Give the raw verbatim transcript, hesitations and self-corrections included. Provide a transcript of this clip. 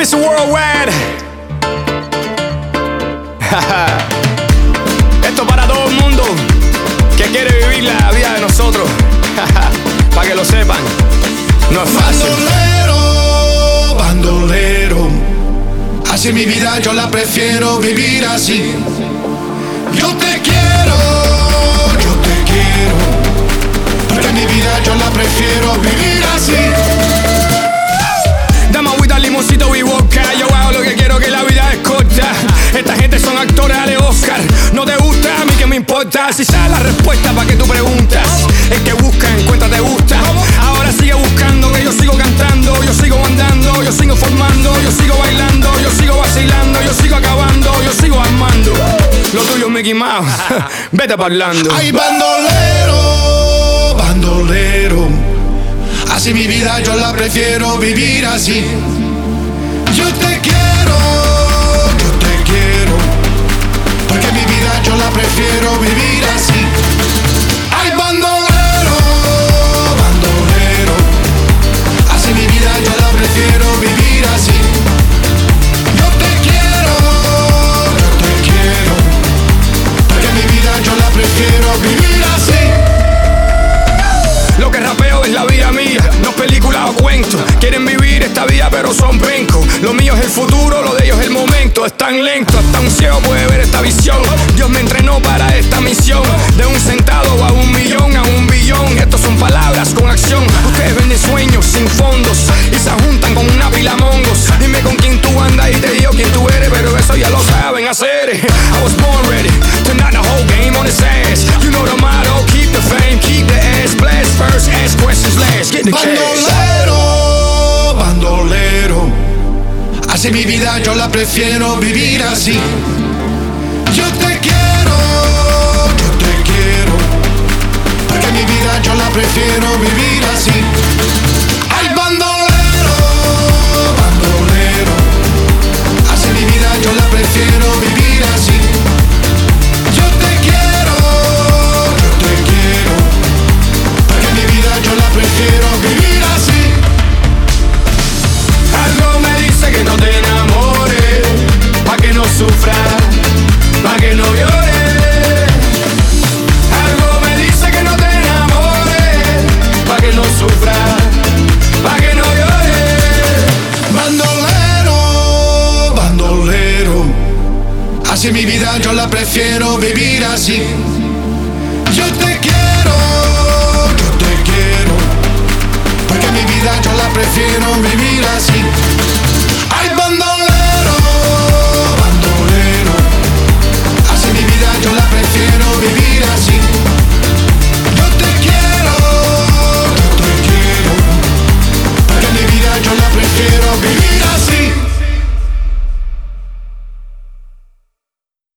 mister Worldwide. Esto para todo el mundo que quiere vivir la vida de nosotros. Para que lo sepan, no es fácil. Bandolero, bandolero, así mi vida yo la prefiero vivir así. Yo te quiero, yo te quiero, porque mi vida yo la prefiero vivir así. Dame agüita, limoncito y vodka. Yo hago lo que quiero, que la vida es corta. Esta gente son actores, dale Oscar. No te gusta, a mí que me importa. Si sabes la respuesta, ¿pa' qué tú preguntas? El que busca, encuentra, te gusta. Ahora sigue buscando, que yo sigo cantando. Yo sigo andando, yo sigo formando. Yo sigo bailando, yo sigo vacilando. Yo sigo acabando, yo sigo armando. Lo tuyo es Mickey Mouse, vete parlando. Ay, bandolero, bandolero, así mi vida yo la prefiero vivir así. Yo te quiero, yo te quiero, porque mi vida yo la prefiero vivir así. Ay, bandolero, bandolero, así mi vida yo la prefiero vivir así. Yo te quiero, yo te quiero, porque mi vida yo la prefiero vivir así. Lo que rapeo es la vida mía, no películas o cuentos. Quieren vivir esta vida pero son pencos. Lo mío es el futuro, lo de ellos es el momento. Es tan lento, hasta un ciego puede ver esta visión. Dios me entrenó para esta misión. De un centavo a un millón, a un billón. Estos son palabras con acción. Ustedes venden sueños sin fondos y se juntan con una pila mongos. Dime con quién tú andas y te digo quién tú eres, pero eso ya lo saben hacer. I was born ready to knock the whole game on his ass. You know the motto, keep the fame, keep the ass blessed. First ask questions last, get the cash. Bandolero, bandolero, así mi vida yo la prefiero vivir así. Yo te quiero, yo te quiero, porque mi vida yo la prefiero vivir así. Ay, bandolero, bandolero, así mi vida yo la prefiero vivir así. Yo te quiero, yo te quiero, porque mi vida yo la prefiero vivir así. Algo me dice que no te enamores, pa' que no sufras, pa' que no llores. Algo me dice que no te enamores, pa' que no sufras, pa' que no llores. Bandolero, bandolero, así mi vida yo la prefiero vivir así. Yo te quiero, yo te quiero, porque mi vida yo la prefiero vivir así.